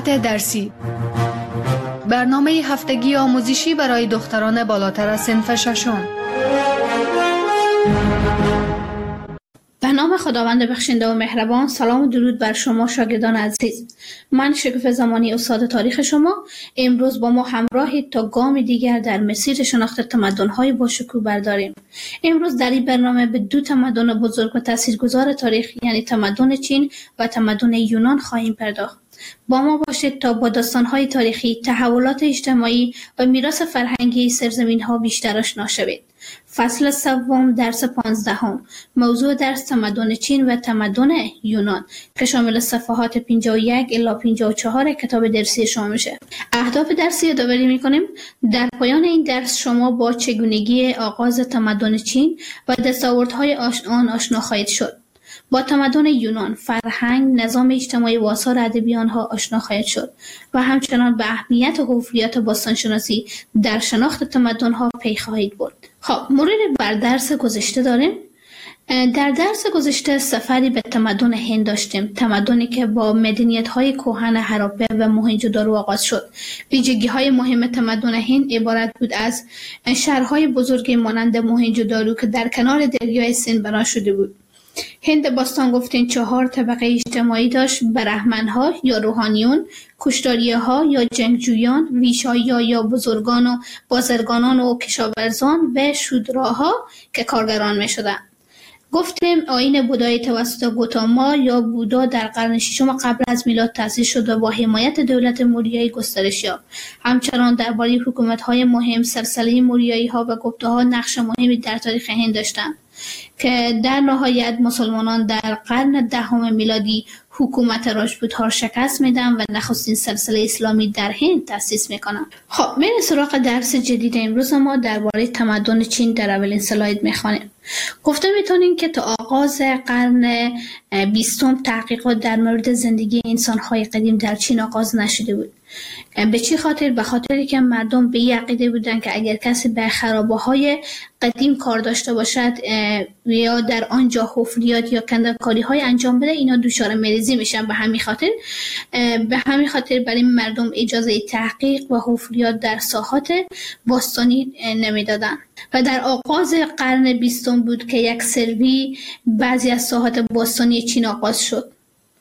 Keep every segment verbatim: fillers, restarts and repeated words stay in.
ساعت درسی، برنامه هفتگی آموزشی برای دختران بالاتر از صنف ششم. به نام خداوند بخشنده و مهربان. سلام و درود بر شما شاگردان عزیز. من شکوفه زمانی استاد تاریخ شما. امروز با ما همراهید تا گام دیگر در مسیر شناخت تمدن‌های باشکوه برداریم. امروز در این برنامه به دو تمدن بزرگ و تاثیرگذار تاریخ، یعنی تمدن چین و تمدن یونان خواهیم پرداخت. با ما باشید تا با داستان‌های تاریخی، تحولات اجتماعی و میراث فرهنگی سرزمین‌ها بیشتر آشنا شوید. فصل سوم، درس پانزدهم. موضوع درس تمدن چین و تمدن یونان که شامل صفحات پنجاه و یک الی پنجاه و چهار کتاب درسی شما میشه. اهداف درسی یادآوری میکنیم. در پایان این درس شما با چگونگی آغاز تمدن چین و دستاوردهای آن آشنا خواهید شد. با تمدن یونان، فرهنگ، نظام اجتماعی و آثار ادبی آنها آشنا خواهید شد و همچنان به اهمیت هویت باستانشناسی در شناخت تمدن‌ها پی خواهید برد. خب، مرور بر درس گذشته داریم. در درس گذشته سفری به تمدن هند داشتیم، تمدنی که با مدنیت‌های کهن هراپه و موهنجودارو آغاز شد. ویژگی‌های مهم تمدن هند عبارت بود از شهرهای بزرگی مانند موهنجودارو که در کنار دریای سند بنا شده بود. هند باستان گفتین چهار طبقه اجتماعی داشت: برهمن‌ها یا روحانیون، کشتاری‌ها یا جنگجویان، ویشایی‌ها یا بزرگان و بازرگانان و کشاورزان و شودراها که کارگران می‌شدند. گفتیم آیین بودایی توسط گوتاما یا بودا در قرن ششم قبل از میلاد تأسیس شد و با حمایت دولت موریایی گسترش یافت. همچنان درباره حکومت‌های مهم، سلسله موریایی‌ها و گپتاها نقش مهمی در تاریخ هند داشتند که در نهایت مسلمانان در قرن دهم میلادی حکومت راجپوت‌ها شکست میدن و نخستین سلسله اسلامی در هند تأسیس میکنن. خب، میریم سراغ درس جدید امروز. ما درباره تمدن چین در اولین اسلاید میخوانیم. گفته میتونیم که تا آغاز قرن بیستم تحقیقات در مورد زندگی انسان‌های قدیم در چین آغاز نشده بود. به چی خاطر؟ به خاطری که مردم به این عقیده بودن که اگر کسی به خرابه‌های قدیم کار داشته باشد یا در آنجا حفریات یا کنده‌کاری‌های انجام بده، اینا دچار مریضی میشن. به همین خاطر به همین خاطر برای مردم اجازه تحقیق و حفریات در ساحات باستانی نمیدادن. و در آغاز قرن بیستم بود که یک سروی بعضی از ساحات باستانی چین آغاز شد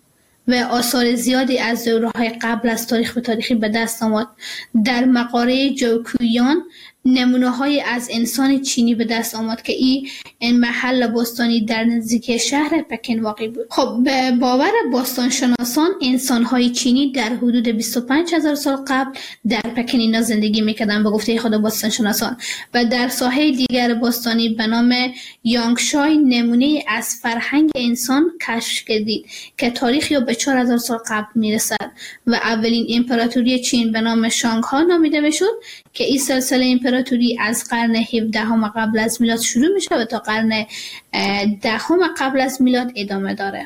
و آثار زیادی از دوره‌های قبل از تاریخ به تاریخی به دست آمد. در مقاره جوکویان نمونه‌های از انسان چینی به دست آمد که این محل باستانی در نزدیکی شهر پکن واقع بود. خب، به باور باستانشناسان انسان‌های چینی در حدود بیست و پنج هزار سال قبل در پکن اینا زندگی می‌کردند به گفته خود باستانشناسان. و در ساحه دیگر باستانی به نام یانگشای نمونه از فرهنگ انسان کشف کردید که تاریخی به چهار هزار سال قبل میرسد و اولین امپراتوری چین به نام شانگها نامیده میشد که این سلسله امپراتوری از قرن هفدهم قبل از میلاد شروع میشه و تا قرن دهم قبل از میلاد ادامه داره.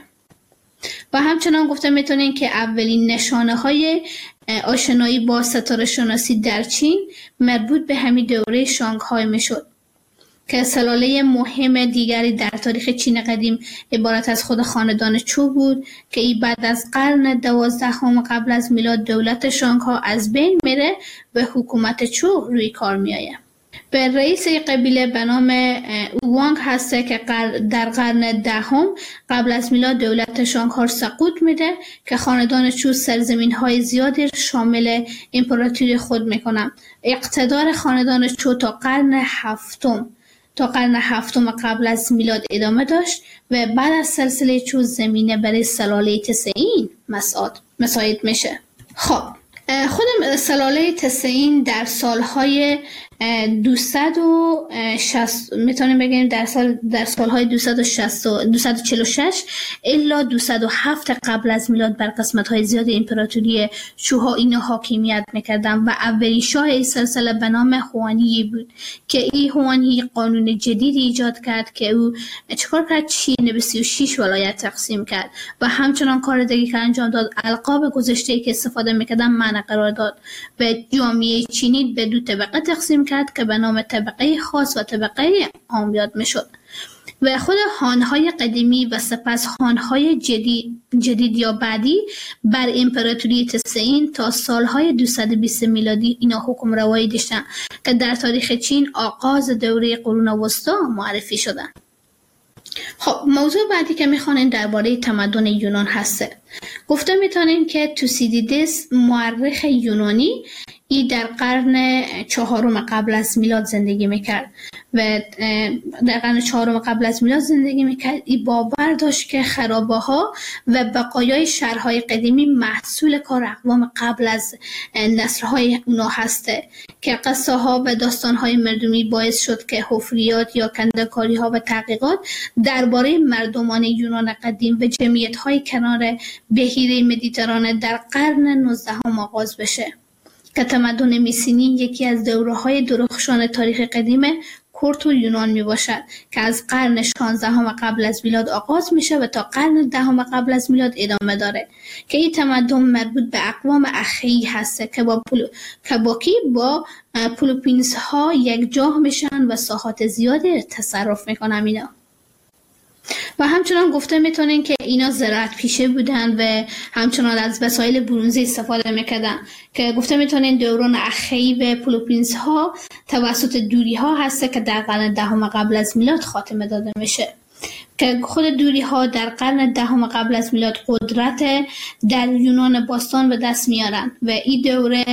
و همچنان گفته میتونین که اولین نشانه های آشنایی با ستاره شناسی در چین مربوط به همین دوره شانگهای میشد که سلاله مهم دیگری در تاریخ چین قدیم عبارت از خود خاندان چو بود که ای بعد از قرن دوازدهم قبل از میلاد دولت شانگها از بین میره و حکومت چو روی کار میآید. به رئیس قبیله به نام اوانگ هسته که در قرن دهم قبل از میلاد دولت شانگها سقوط میده که خاندان چو سرزمین های زیادی شامل امپراتوری خود میکنن. اقتدار خاندان چو تا قرن هفتم تا قرن هفتم قبل از میلاد ادامه داشت و بعد از سلسله چو زمینه برای سلاله تسعین مساعد میشه. خب، خود سلاله تسعین در سالهای دویست و شصت میتونیم بگیم در سال در سالهای دویست و شصت و دویست و چهل و شش الی دویست و هفت قبل از میلاد بر قسمت‌های زیاد امپراتوری چوها اینا حاکمیت میکردن و اولین شاه این سلسله به نام هوانیی بود که این هوانیی قانون جدیدی ایجاد کرد که او چکار کرد؟ چین به سی و شش ولایت تقسیم کرد و همچنان کار دیگه که انجام داد القاب گذشته‌ای که استفاده میکردن معنی قرار داد و جامعه چینی به دو طبقه تقسیم کرد که به نام طبقه خاص و طبقه عام یاد میشد. و خود هان‌های قدیمی و سپس هان‌های جدید, جدید یا بعدی بر امپراتوری تسعین تا سالهای دویست و بیست میلادی اینا حکم روایی داشتن که در تاریخ چین آغاز دوره قرون وسطا معرفی شدن. خب موضوع بعدی که میخوانیم درباره تمدن یونان هسته. گفته میتونیم که توسیدیدس مورخ یونانی ای در قرن چهارم قبل از میلاد زندگی میکرد و در قرن چهارم قبل از میلاد زندگی میکرد. ای باور داشت که خرابه ها و بقایای شهرهای قدیمی محصول کار اقوام قبل از نسل‌های اونا هسته که قصه ها و داستان های مردمی باعث شد که حفریات یا کنده‌کاری ها و تحقیقات درباره مردمان یونان قدیم و جمعیت های کنار بحیره مدیترانه در قرن نوزدهم آغاز بشه که تمدن میسینی یکی از دوره‌های درخشان تاریخ قدیم کرد و یونان می باشد که از قرن شانزدهم قبل از میلاد آغاز میشه و تا قرن دهم قبل از میلاد ادامه داره که این تمدن مربوط به اقوام اخیی هسته که با پولو... که باکی با پلوپینس ها یک جاه میشن و ساحات زیادی تصرف میکنن اینا. و همچنان گفته میتونین که اینا زراعت پیشه بودن و همچنان از وسایل برونزی استفاده میکردن که گفته میتونین دوران اخیی و پلوپینس ها توسط دوری ها هسته که در قرن دهم قبل از میلاد خاتمه داده میشه که خود دوری ها در قرن دهم قبل از میلاد قدرت در یونان باستان به دست میارن و این دوره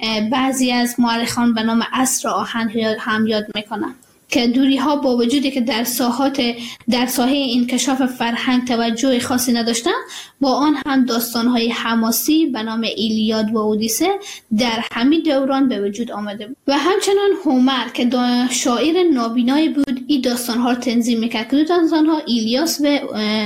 بعضی از مورخان به نام عصر آهن هم یاد میکنن که دوری ها با وجودی که در ساحات در ساحه انکشاف فرهنگ توجه خاصی نداشتن، با آن هم داستان های حماسی به نام ایلیاد و اودیسه در همین دوران به وجود آمده بود. و همچنان هومر که شاعر نابینایی بود این داستان ها رو تنظیم میکرد که دو داستان ها ایلیاس و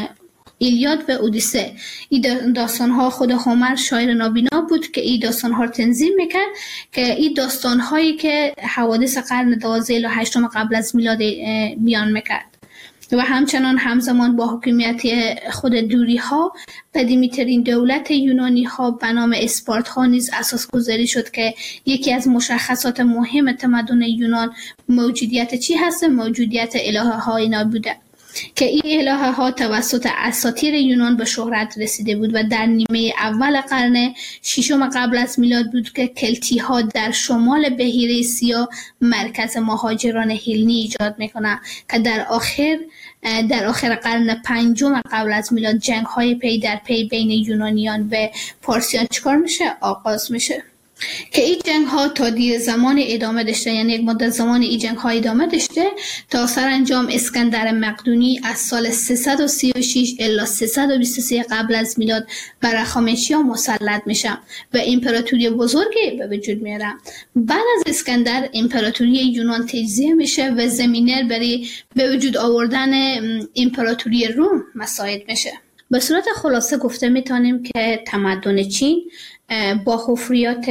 ایلیاد و اودیسه. این داستان ها خود هومر شاعر نابینا بود که این داستان ها رو تنظیم میکرد که این داستان هایی که حوادث قرن دوازدهم و هشتم قبل از میلاد بیان میکرد. و همچنان همزمان با حکومت خود دوری ها قدیمی ترین دولت یونانی ها به نام اسپارت ها نیز اساس گذاری شد که یکی از مشخصات مهم تمدن یونان موجودیت چی هست؟ موجودیت الهه ها اینا بوده که این الهه ها توسط اساطیر یونان به شهرت رسیده بود و در نیمه اول قرن ششم قبل از میلاد بود که کلتی ها در شمال بحیره سیاه مرکز مهاجران هلنی ایجاد میکنن که در آخر در آخر قرن پنجم قبل از میلاد جنگ های پی در پی بین یونانیان و پارسیان چکار میشه؟ آغاز میشه که این جنگ ها تا دیر زمان ادامه داشته، یعنی یک مدت زمان این جنگ ها ادامه داشته تا سرانجام اسکندر مقدونی از سال سیصد و سی و شش الی سیصد و بیست و سه قبل از میلاد بر هخامنشیان مسلط میشه و امپراتوری بزرگی به وجود میاره. بعد از اسکندر امپراتوری یونان تجزیه میشه و زمینه برای به وجود آوردن امپراتوری روم مساعد میشه. به صورت خلاصه گفته میتونیم که تمدن چین با حفریات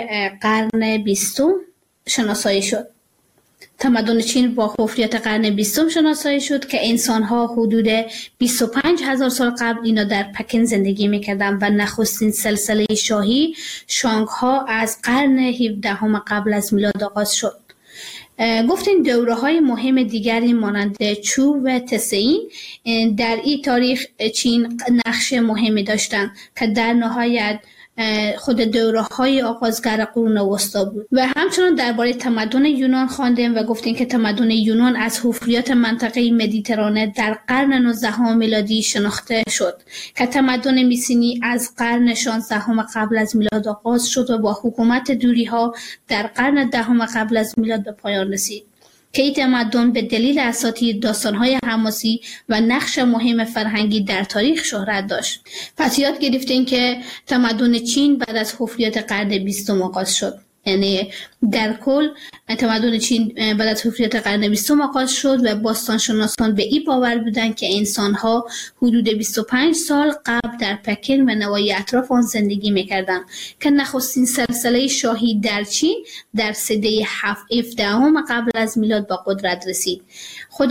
قرن بیستم شناسایی شد. تمدن چین با حفریات قرن بیستم شناسایی شد که انسان‌ها حدود بیست و پنج هزار سال قبل اینا در پکن زندگی می‌کردند و نخستین سلسله شاهی شانگ‌ها از قرن هفدهم قبل از میلاد آغاز شد. گفتیم دوره‌های مهم دیگری مانند چو و تسعین در این تاریخ چین نقش مهمی داشتند که در نهایت خود دوره‌های آغازگر قرون وسطا بود. و همچنان درباره تمدن یونان خواندیم و گفتیم که تمدن یونان از حفریات منطقه مدیترانه در قرن نوزدهم میلادی شناخته شد که تمدن میسینی از قرن شانزدهم قبل از میلاد آغاز شد و با حکومت دوری‌ها در قرن دهم قبل از میلاد به پایان رسید که این تمدن به دلیل اساطیر، داستان‌های حماسی و نقش مهم فرهنگی در تاریخ شهرت داشت. پس یاد گرفتیم که تمدن چین بعد از حفریات قرن بیستم آغاز شد. یعنی در کل تمدن چین بعد از حفریات قرن بیستم آغاز شد و باستانشناسان به این باور بودند که انسان‌ها حدود بیست و پنج سال قبل در پکن و نواحی اطراف آن زندگی می‌کردند که نخستین سلسله شاهی در چین در سده هفدهم قبل از میلاد با قدرت رسید. خود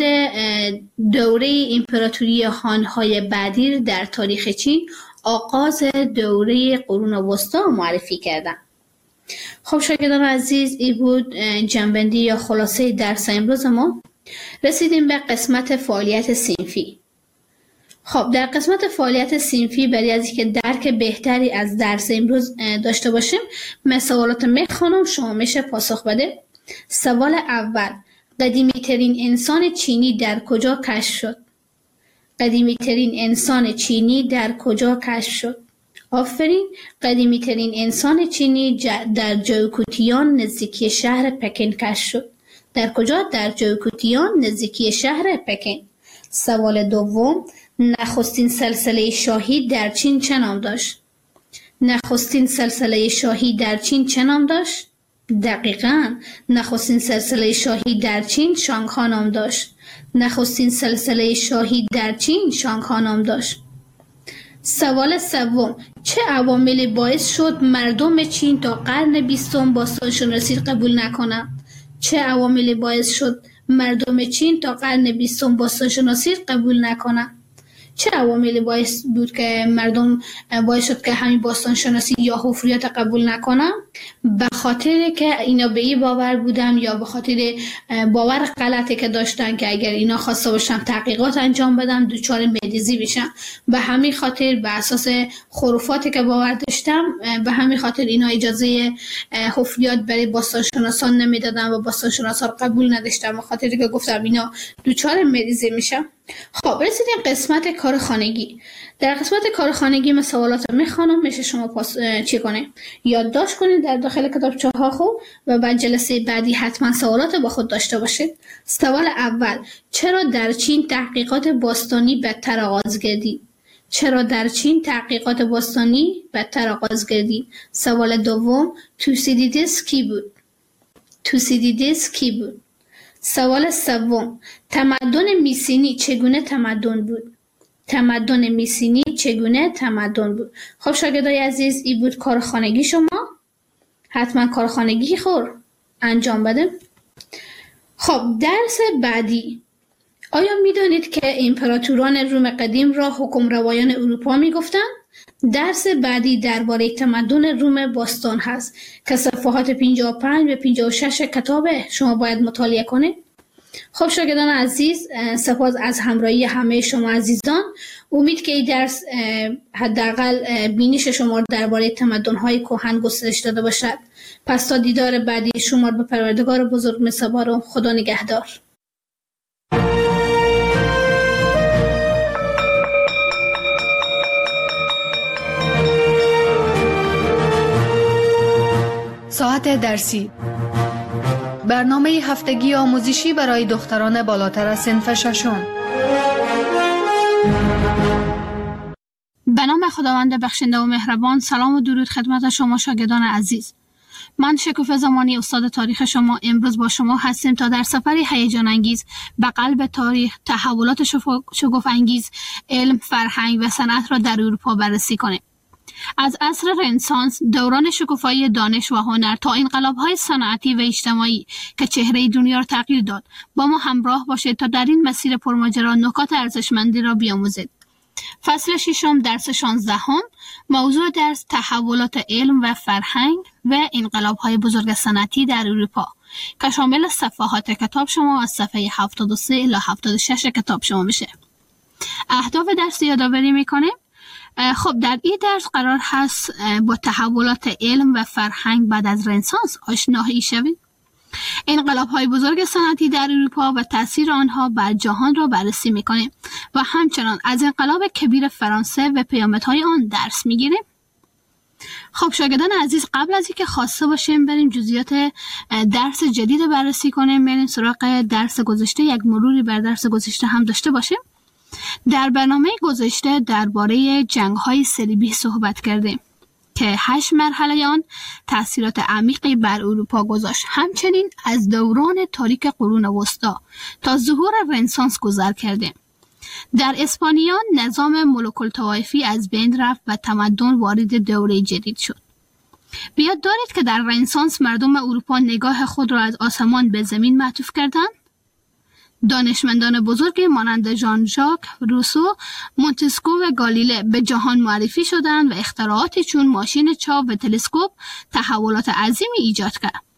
دوره امپراتوری هان‌های بعدی در تاریخ چین آغاز دوره قرون وسطا معرفی کردند. خب شاگردان عزیز، این بود جنبندی یا خلاصه درس امروز ما. رسیدیم به قسمت فعالیت صنفی. خب در قسمت فعالیت صنفی برای از اینکه درک بهتری از درس امروز داشته باشیم، من سوالات میخوانم، شما میشه پاسخ بده. سوال اول: قدیمی ترین انسان چینی در کجا کشف شد؟ قدیمی ترین انسان چینی در کجا کشف شد؟ آفرین. قدیمی ترین انسان چینی در جوکوتیان نزدیکی شهر پکن کشف شد. در کجا؟ در جوکوتیان نزدیکی شهر پکن. سوال دوم: نخستین سلسله شاهی در چین چه نام داشت؟ نخستین سلسله شاهی در چین چه نام داشت؟ دقیقاً، نخستین سلسله شاهی در چین شانگها نام داشت. نخستین سلسله شاهی در چین شانگها نام داشت. سوال سوم: چه عواملی باعث شد مردم چین تا قرن بیستم باستانشناسی قبول نکنند؟ چه عواملی باعث شد مردم چین تا قرن بیستم باستانشناسی قبول نکنند؟ چه عواملی باعث بود که مردم باعث شد که همین باستانشناسی یا حفریات قبول نکنن؟ به خاطر که اینا به این باور بودن یا به خاطر باور غلطی که داشتن که اگر اینا خواسته باشن تحقیقات انجام بدن دچار مریضی بشن. به همین خاطر به اساس خرافاتی که باور داشتن به همین خاطر اینا اجازه حفریات برای باستانشناسان نمیدادن و باستانشناسان قبول نداشتن، به خاطر که گفتم اینا دچار مریضی میشن. خب رسیدیم قسمت کار خانگی. در قسمت کار خانگی من سوالات میخوانم، میشه شما پاس چی کنید؟ یادداشت کنید در داخل کتابچه ها خود و بعد جلسه بعدی حتما سوالات با خود داشته باشید. سوال اول: چرا در چین تحقیقات باستانی بدتر آغاز گردید؟ چرا در چین تحقیقات باستانی بدتر آغاز گردید؟ سوال دوم: توسیدیدس کی بود؟ توسیدیدس کی بود؟ سوال سوم: تمدن میسینی چگونه تمدن بود؟ تمدن میسینی چگونه تمدن بود؟ خب شاگردای عزیز، این بود کار خانگی شما. حتما کار خانگی خور انجام بده. خب درس بعدی: آیا میدانید که امپراتوران روم قدیم را حکمروایان اروپا میگفتند؟ درس بعدی درباره تمدن روم باستان هست که صفحات پنجاه و پنج و پنجاه و شش کتاب شما باید مطالعه کنید. خب شاگردان عزیز، سپاس از همراهی همه شما عزیزان. امید که این درس حداقل بینش شما درباره تمدن‌های کهن گسترش داده باشد. پس تا دیدار بعدی شما به پروردگار بزرگ می‌سپارم. خدا نگهدار. ساعت درسی: برنامه هفتگی آموزشی برای دختران بالاتر از صنف ششم. به نام خداوند بخشنده و مهربان. سلام و درود خدمت شما شاگردان عزیز. من شکوفه زمانی استاد تاریخ شما امروز با شما هستیم تا در سفری هیجان انگیز به قلب تاریخ تحولات شگفت انگیز علم، فرهنگ و صنعت را در اروپا بررسی کنیم. از عصر رنسانس، دوران شکوفایی دانش و هنر تا انقلاب‌های صنعتی و اجتماعی که چهره دنیا را تغییر داد، با ما همراه باشید تا در این مسیر پرماجرا نکات ارزشمندی را بیاموزید. فصل ششم درس شانزدهم. موضوع درس تحولات علم و فرهنگ و انقلاب‌های بزرگ صنعتی در اروپا که شامل صفحات کتاب شما از صفحه هفتاد و سه الی هفتاد و شش کتاب شما میشه. اهداف درس یادآوری میکنیم. خب در این درس قرار هست با تحولات علم و فرهنگ بعد از رنسانس آشنایی شوید. انقلاب‌های بزرگ صنعتی در اروپا و تأثیر آنها بر جهان را بررسی می‌کنیم و همچنان از انقلاب کبیر فرانسه و پیامدهای آن درس می‌گیریم. خب شاگردان عزیز، قبل از اینکه خواسته باشیم بریم جزئیات درس جدید رو بررسی کنیم، بریم سراغ درس گذشته، یک مروری بر درس گذشته هم داشته باشیم. در برنامه گذشته درباره جنگ‌های صلیبی صحبت کردیم که هشت مرحله آن تأثیرات عمیقی بر اروپا گذاشت. همچنین از دوران تاریک قرون وسطی تا ظهور رنسانس گذر کردیم. در اسپانیا نظام ملوک الطوایفی از بین رفت و تمدن وارد دوره جدید شد. بیاد دارید که در رنسانس مردم اروپا نگاه خود را از آسمان به زمین معطوف کردند. دانشمندان بزرگی مانند ژان ژاک روسو، مونتسکو و گالیله به جهان معرفی شدند و اختراعاتی چون ماشین چاپ و تلسکوپ تحولات عظیمی ایجاد کرد.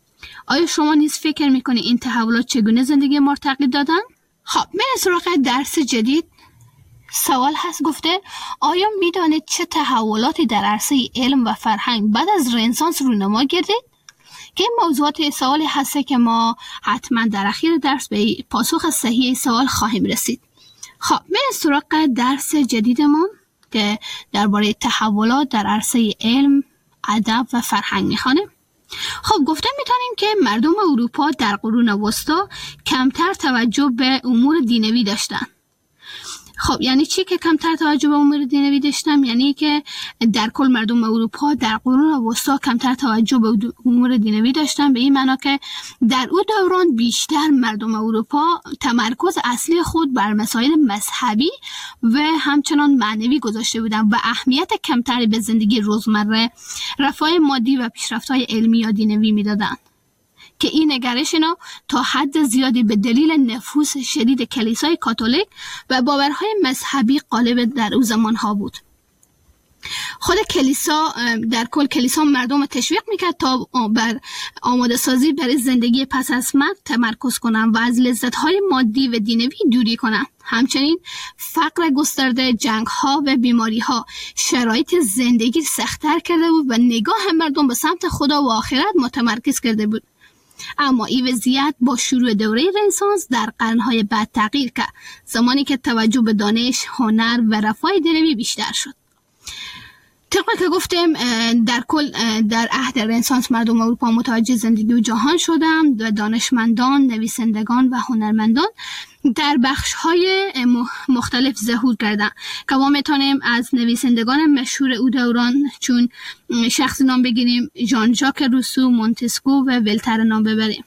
آیا شما نیز فکر میکنید این تحولات چگونه زندگی ما را تغییر دادن؟ خب من سراغ درس جدید. سوال هست گفته آیا میدانید چه تحولاتی در عرصه علم و فرهنگ بعد از رنسانس رونما گردید؟ که این موضوعات سوالی هسته که ما حتما در اخیر درس به پاسخ صحیح سوال خواهیم رسید. خب من سراغ درس جدیدمون که درباره تحولات در عرصه علم، ادب و فرهنگ میخوانیم. خب گفته میتونیم که مردم اروپا در قرون وسطا کمتر توجه به امور دینوی داشتن. خب یعنی چی که کمتر توجه به امور دینوی داشتم؟ یعنی که در کل مردم اروپا در قرون وسطا کمتر توجه به امور دینوی داشتن، به این معنا که در اون دوران بیشتر مردم اروپا تمرکز اصلی خود بر مسائل مذهبی و همچنان معنوی گذاشته بودن و اهمیت کمتری به زندگی روزمره، رفاه مادی و پیشرفت‌های علمی یا دینوی میدادن. که این نگرش اینا تا حد زیادی به دلیل نفوذ شدید کلیسای کاتولیک و باورهای مذهبی غالب در اون زمانها بود. خود کلیسا در کل کلیسا مردم رو تشویق میکرد تا بر آماده سازی برای زندگی پس از مرگ تمرکز کنن و از لذت‌های مادی و دینوی دوری کنن. همچنین فقر گسترده، جنگ‌ها و بیماری‌ها شرایط زندگی سخت‌تر کرده بود و نگاه مردم به سمت خدا و آخرت متمرکز کرده بود. اما این وضعیت با شروع دوره رنسانس در قرنهای بعد تغییر کرد، زمانی که توجه به دانش، هنر و رفاه دنیوی بیشتر شد. طبق که گفتیم در کل در عهد رنسانس مردم اروپا متوجه زندگی و جهان شدند و دانشمندان، نویسندگان و هنرمندان در بخش‌های مختلف ظهور کردند که ما میتونیم از نویسندگان مشهور او دوران چون شخصی نام بگیریم ژان ژاک روسو، مونتسکو و ولتر نام ببریم.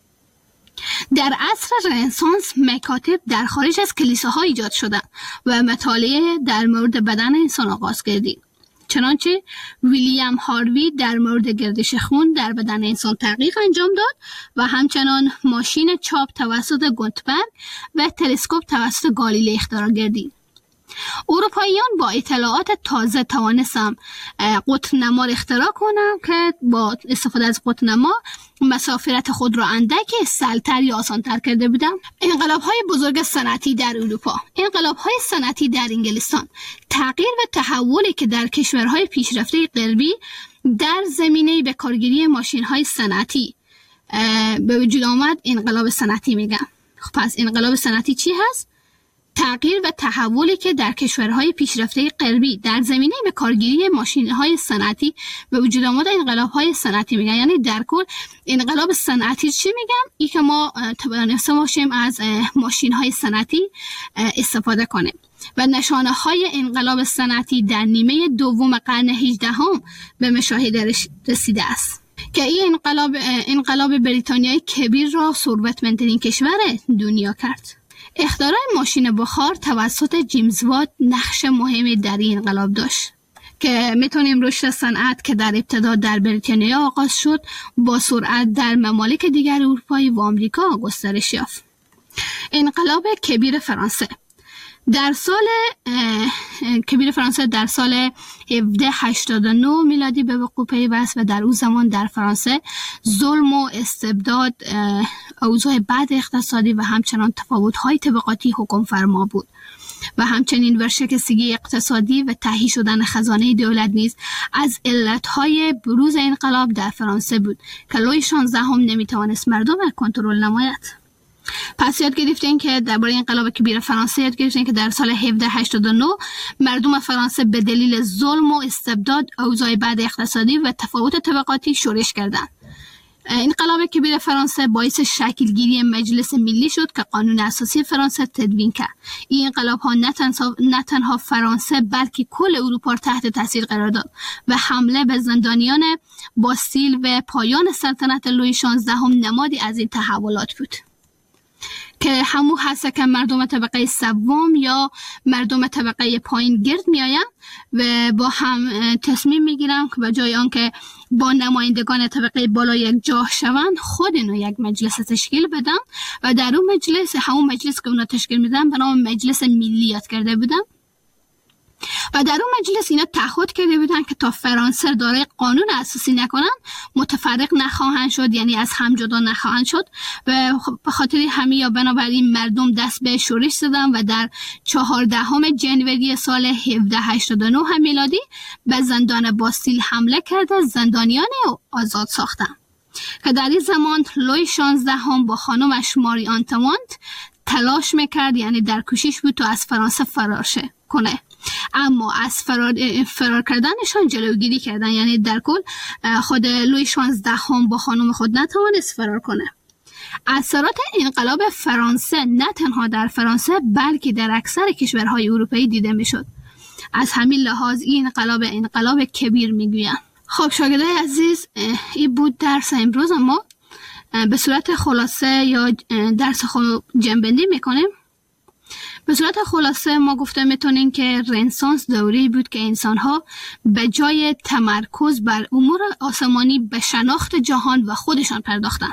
در عصر رنسانس مکاتب در خارج از کلیساها ایجاد شدند و مطالعه در مورد بدن انسان آغاز گردید. چنانچه ویلیام هاروی در مورد گردش خون در بدن انسان تحقیق انجام داد و همچنان ماشین چاپ توسط گوتنبرگ و تلسکوپ توسط گالیله اختراع گردید. اروپاییان با اطلاعات تازه توانستند قطب‌نما را اختراع کنند که با استفاده از قطب‌نما مسافرت خود را اندک سهل‌تر یا آسان‌تر کرده بودند. انقلاب‌های بزرگ صنعتی در اروپا، انقلاب‌های صنعتی در انگلستان، تغییر و تحولی که در کشورهای پیشرفته غربی در زمینه به کارگیری ماشین‌های صنعتی به وجود آمد انقلاب صنعتی میگن. خب پس انقلاب صنعتی چی هست؟ تغییر و تحولی که در کشورهای پیشرفته غربی در زمینه به کارگیری ماشین‌های صنعتی به وجود آمد انقلاب‌های صنعتی میگن. یعنی در کل انقلاب صنعتی چی میگم؟ این که ما توانسته باشیم از ماشین‌های صنعتی استفاده کنیم و نشانه‌های انقلاب صنعتی در نیمه دوم قرن هجدهم به مشاهده رسیده است که این انقلاب انقلاب بریتانیای کبیر را ثروتمندترین کشور دنیا کرد. اختراع ماشین بخار توسط جیمز وات نقش مهمی در این انقلاب داشت که میتونیم رشد صنعت که در ابتدا در بریتانیا آغاز شد با سرعت در ممالک دیگر اروپایی و آمریکا گسترش یافت. انقلاب کبیر فرانسه در سال کبیر فرانسه در سال هفده هشتاد و نه میلادی به وقوع پیوست و در اون زمان در فرانسه ظلم و استبداد، اوضاع بد اقتصادی و همچنان تفاوت‌های طبقاتی حکم فرما بود و همچنین ورشکستگی اقتصادی و تهی شدن خزانه دولت نیز از علتهای بروز انقلاب در فرانسه بود که لویی شانزدهم نمیتوانست مردم را کنترل نماید. پس یاد گرفتین که درباره انقلاب کبیر فرانسه یاد گرفتین که در سال هفده هشتاد و نه مردم فرانسه به دلیل ظلم و استبداد، اوضاع بد اقتصادی و تفاوت طبقاتی شورش کردند. انقلاب کبیر فرانسه باعث شکلگیری مجلس ملی شد که قانون اساسی فرانسه تدوین کرد. این انقلاب ها نه تنها فرانسه بلکه کل اروپا تحت تاثیر قرار داد و حمله به زندانیان باستیل و پایان سلطنت لویی شانزدهم نمادی از این تحولات بود که همون هست که مردم طبقه سوم یا مردم طبقه پایین گرد می آین و با هم تصمیم می گیرن که به جای آنکه با نمایندگان طبقه بالا یک جاه شوند خود اینو یک مجلس تشکیل بدن و در اون مجلس، همون مجلس که اونا تشکیل میدن به نام مجلس ملی یاد کرده بودن و در اون مجلس اینا تعهد کرده بودن که تا فرانسه دارای قانون اساسی نکنن متفرق نخواهند شد، یعنی از هم جدا نخواهند شد. و به خاطر همین یا بنابراین مردم دست به شورش زدن و در چهاردهم ژانویه سال هفده هشتاد و نه میلادی به زندان باستیل حمله کرده، زندانیان آزاد ساختن که در این زمان لوی شانزدهم با خانمش ماری آنتوانت تلاش میکرد، یعنی در کوشش بود تا از فرانسه فرار کنه، اما از فرار, فرار کردنشان جلوگیری کردن، یعنی در کل خود لوی شانزدهم با خانم خود نتوانست فرار کنه. اثرات انقلاب فرانسه نه تنها در فرانسه بلکه در اکثر کشورهای اروپایی دیده میشد. از همین لحاظ این انقلاب انقلاب کبیر میگویند. خب شاگردای عزیز، این بود درس امروز. ما به صورت خلاصه یا درس خود جنبندی میکنیم. به صورت خلاصه ما گفته میتونیم که رنسانس دوری بود که انسانها به جای تمرکز بر امور آسمانی به شناخت جهان و خودشان پرداختن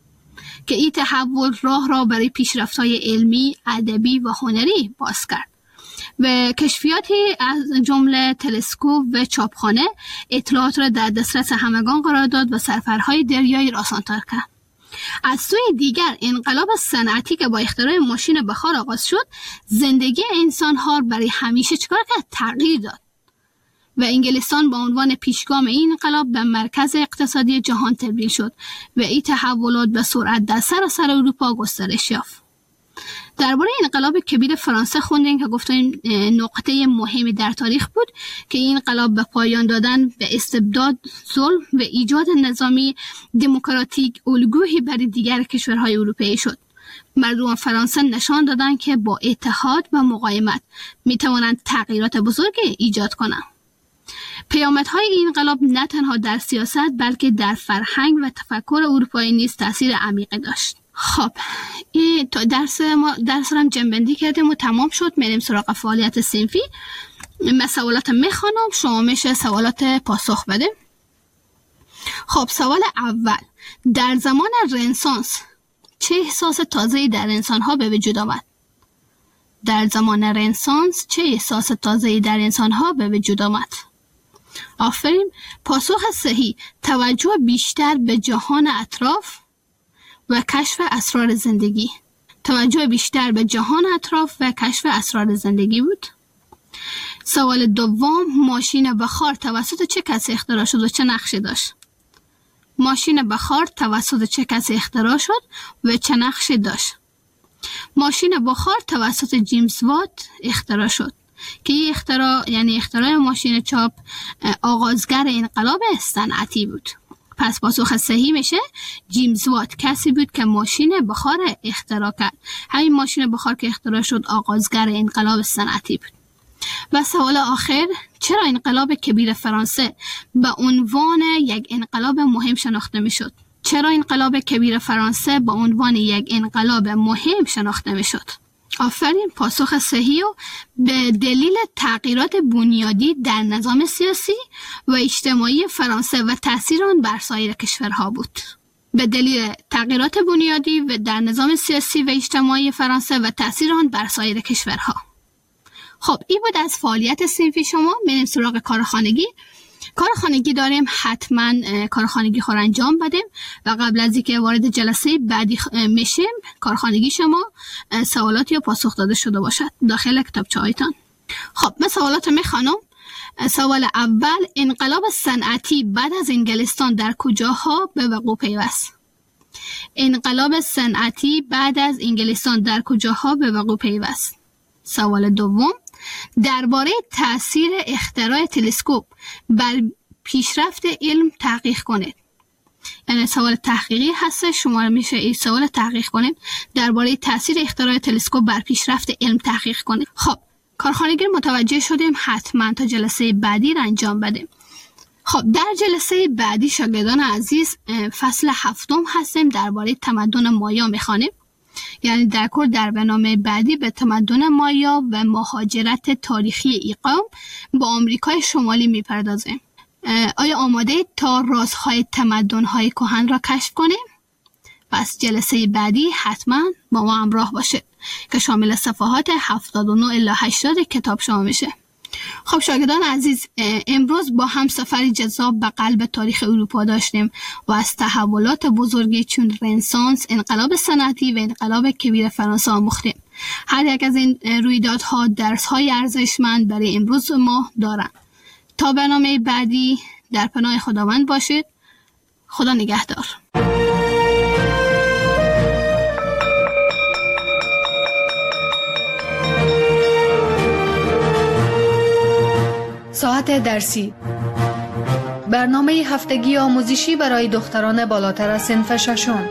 که این تحول راه را برای پیشرفت‌های علمی، ادبی و هنری باز کرد و کشفیاتی از جمله تلسکوپ و چاپخانه اطلاعات را در دسترس همگان قرار داد و سفرهای دریایی را آسان‌تر کرد. از سوی دیگر انقلاب صنعتی که با اختراع ماشین بخار آغاز شد زندگی انسان‌ها برای همیشه چکار کرد؟ تغییر داد و انگلستان با عنوان پیشگام این انقلاب به مرکز اقتصادی جهان تبدیل شد و این تحولات به سرعت در سراسر اروپا گسترش یافت. درباره انقلاب کبیر فرانسه خوندیم که گفتیم نقطه مهمی در تاریخ بود که این انقلاب به پایان دادن به استبداد، ظلم و ایجاد نظامی دموکراتیک الگویی برای دیگر کشورهای اروپایی شد. مردم فرانسه نشان دادند که با اتحاد و مقاومت می توانند تغییرات بزرگی ایجاد کنند. پیامدهای این انقلاب نه تنها در سیاست بلکه در فرهنگ و تفکر اروپایی نیز تاثیر عمیقی داشت. خب این درس ما درس رو هم جنبندی کردیم و تمام شد. میریم سراغ فعالیت صنفی. من سوالات میخوانم، شما میشه سوالات پاسخ بده. خب سوال اول، در زمان رنسانس چه احساس تازه‌ای در انسان‌ها به وجود آمد؟ در زمان رنسانس چه احساس تازه‌ای در انسان‌ها به وجود آمد؟ آفرین. پاسخ صحیح، توجه بیشتر به جهان اطراف و کشف اسرار زندگی. توجه بیشتر به جهان اطراف و کشف اسرار زندگی بود. سوال دوم، ماشین بخار توسط چه کسی اختراع شد و چه نقشی داشت؟ ماشین بخار توسط چه کسی اختراع شد و چه نقشی داشت؟ ماشین بخار توسط جیمز وات اختراع شد که این اختراع یعنی اختراع ماشین چاپ آغازگر انقلاب صنعتی بود. پس پاسخ صحیح میشه جیمز وات کسی بود که ماشین بخار اختراع کرد. همین ماشین بخار که اختراع شد آغازگر انقلاب صنعتی بود. و سوال آخر، چرا انقلاب کبیر فرانسه به عنوان یک انقلاب مهم شناخته میشد؟ چرا انقلاب کبیر فرانسه به عنوان یک انقلاب مهم شناخته میشد؟ آفرین. پاسخ صحیح و به دلیل تغییرات بنیادی در نظام سیاسی و اجتماعی فرانسه و تأثیر آن بر سایر کشورها بود. به دلیل تغییرات بنیادی و در نظام سیاسی و اجتماعی فرانسه و تأثیر آن بر سایر کشورها. خب این بود از فعالیت صنفی شما. میریم سراغ کار خانگی. کار خانگی داریم، حتما کار خانگی خور انجام بدیم و قبل از اینکه وارد جلسه بعدی میشیم کار خانگی شما سوالات یا پاسخ داده شده باشد داخل کتابچه هایتان. خب من سوالات میخوانم. سوال اول، انقلاب صنعتی بعد از انگلستان در کجاها به وقوع پیوست؟ انقلاب صنعتی بعد از انگلستان در کجاها به وقوع پیوست؟ سوال دوم، درباره تأثیر اختراع تلسکوپ بر پیشرفت علم تحقیق کنید. یعنی سوال تحقیقی هست، شما میشه این سوال تحقیق کنید. درباره تأثیر اختراع تلسکوپ بر پیشرفت علم تحقیق کنید. خب کارخانگی متوجه شدیم، حتما تا جلسه بعدی را انجام بدیم. خب در جلسه بعدی شاگردان عزیز فصل هفتم هستیم، درباره تمدن مایا میخوانیم. یعنی در کل در برنامه بعدی به تمدن مایا و مهاجرت تاریخی ای قوم با آمریکای شمالی میپردازیم. آیا آماده تا رازهای تمدن‌های کهن را کشف کنیم؟ پس جلسه بعدی حتما با ما همراه باشید که شامل صفحات هفتاد و نه الی هشتاد کتاب شما میشه. خب شاگردان عزیز، امروز با هم سفری جذاب به قلب تاریخ اروپا داشتیم و از تحولات بزرگی چون رنسانس، انقلاب صنعتی و انقلاب کبیر فرانسه آموختیم. هر یک از این رویدادها درس‌های ارزشمند برای امروز ما دارند. تا برنامه بعدی در پناه خداوند باشید. خدا نگهدار. ساعت درسی، برنامه هفتگی آموزشی برای دختران بالاتر از صنف ششم.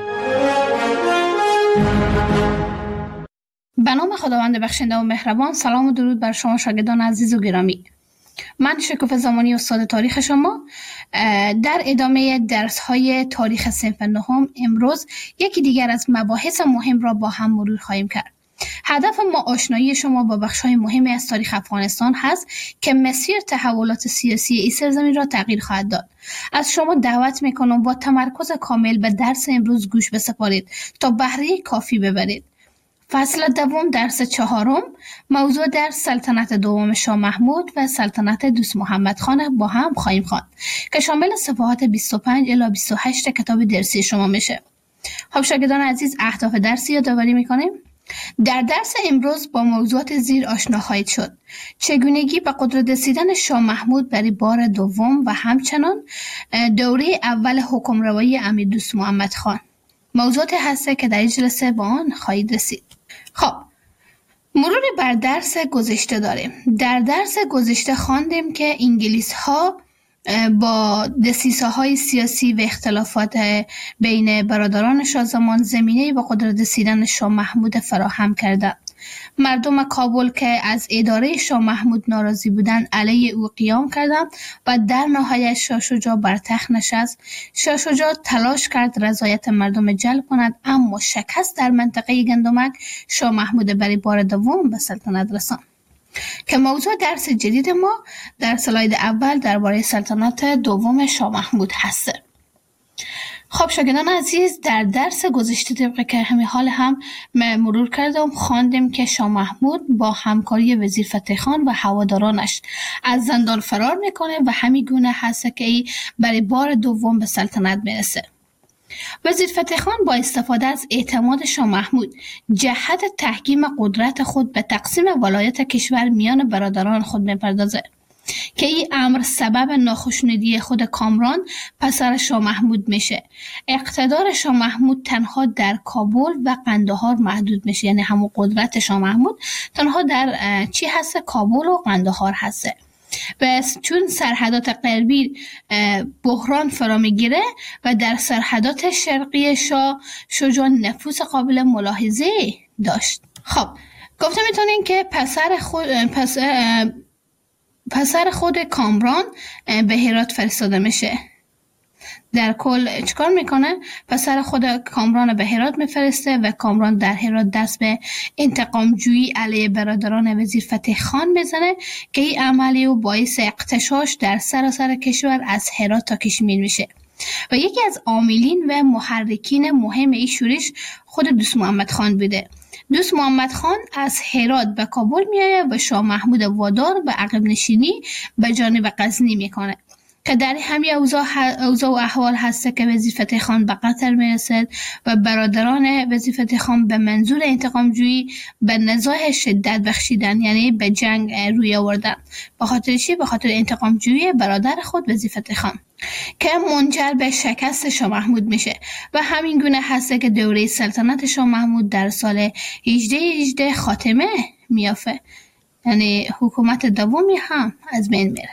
به نام خداوند بخشنده و مهربان. سلام و درود بر شما شاگردان عزیز و گرامی. من شکوفه زمانی استاد تاریخ شما. در ادامه درس های تاریخ صنف نهم امروز یکی دیگر از مباحث مهم را با هم مرور خواهیم کرد. هدف ما آشنایی شما با بخش‌های مهمی از تاریخ افغانستان هست که مسیر تحولات سیاسی این سرزمین را تغییر خواهد داد. از شما دعوت میکنم با تمرکز کامل به درس امروز گوش بسپارید تا بهره کافی ببرید. فصل دوم درس چهارم، موضوع درس سلطنت دوم شاه محمود و سلطنت دوست محمد خان با هم خواهیم خواند که شامل صفحات بیست و پنج الی بیست و هشت کتاب درسی شما میشه. خب شاگردان عزیز، اهداف درسی یادآوری میکنیم. در درس امروز با موضوعات زیر آشنا خواهید شد: چگونگی به قدرت رسیدن شاه محمود برای بار دوم و همچنان دوره اول حکمروایی امیر دوست محمد خان. موضوعات هسته که در این جلسه با آن خواهید رسید. خب مرور بر درس گذشته داریم. در درس گذشته خواندیم که انگلیس ها با دسیسه های سیاسی و اختلافات بین برادران شاه زمان زمینه به قدرت رسیدن شاه محمود فراهم کردند. مردم کابل که از اداره شاه محمود ناراضی بودند علیه او قیام کردند و در نهایت شاه شجاع بر تخت نشست. شاه شجاع تلاش کرد رضایت مردم جلب کند، اما شکست در منطقه گندمک شاه محمود برای بار دوم به سلطنت رساند که موضوع درس جدید ما در سلاید اول درباره سلطنت دوم شاه محمود هست. خب شاگردان عزیز، در درس گذشته طبق که همین حال هم مرور کردم خواندیم که شاه محمود با همکاری وزیر فتح خان و هوادارانش از زندان فرار میکنه و همین گونه هست که ای برای بار دوم به سلطنت میرسه. وزیر فتح خان با استفاده از اعتماد شاه محمود جهت تحکیم قدرت خود به تقسیم ولایت کشور میان برادران خود میپردازه که این امر سبب ناخشنودی خود کامران پسر شاه محمود میشه. اقتدار شاه محمود تنها در کابل و قندهار محدود میشه، یعنی همون قدرت شاه محمود تنها در چی هست؟ کابل و قندهار هست. و چون سرحدات غربی بحران فرا میگیره و در سرحدات شرقی شاه شجاع نفوذ قابل ملاحظه داشت. خب گفته میتونین که پسر خود پس پسر خود کامران به هرات فرستاده میشه. در کل چیکار میکنه؟ پسر خود کامران به هرات میفرسته و کامران در هرات دست به انتقام جویی علیه برادران وزیر فتح خان بزنه که این عملی او باعث اغتشاش در سراسر کشور از هرات تا کشمیر میشه. و یکی از عاملین و محرکین مهم این شورش خود دوست محمد خان بوده. دوست محمد خان از هرات به کابل میایه و شاه محمود وادار به عقب نشینی به جانب غزنی میکنه که در همین اوضاع اوضاع و احوال هست که وزیر فتح خان به قطر میرسد و برادران وزیر فتح خان به منظور انتقام جویی به نزاع شدت بخشیدن، یعنی به جنگ روی آوردن. به خاطر چی؟ به خاطر انتقام جویی برادر خود وزیر فتح خان که منجر به شکست شاه محمود میشه و همین گونه هست که دوره سلطنت شاه محمود در سال هجده هجده خاتمه میافه، یعنی حکومت دومی هم از بین میره.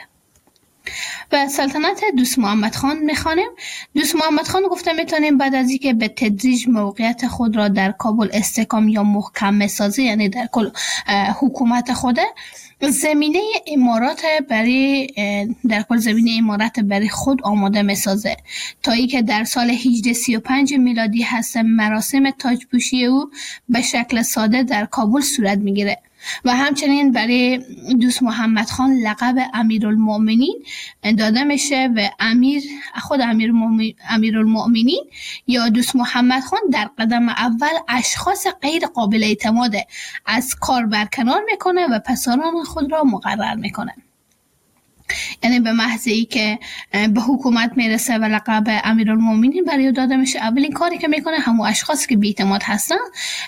و سلطنت دوست محمد خان میخوانیم. دوست محمد خان گفته میتونیم بعد از اینکه به تدریج موقعیت خود را در کابل استحکام یا محکم میسازه، یعنی در کل حکومت خوده، زمینه امارات برای در کل زمینه امارات برای خود آماده میسازه تا ای که در سال هجده سی و پنج میلادی هست مراسم تاجپوشی او به شکل ساده در کابل صورت میگیره و همچنین برای دوست محمد خان لقب امیرالمؤمنین داده میشه و امیر خود امیرالمؤمنین یا دوست محمد خان در قدم اول اشخاص غیر قابل اعتماد از کار برکنار میکنه و پسران خود را مقرر میکنه. یعنی به محض ای که به حکومت میرسه و لقب امیرالمؤمنین برای داده میشه، اولین کاری که میکنه همون اشخاصی که بی‌اعتماد هستن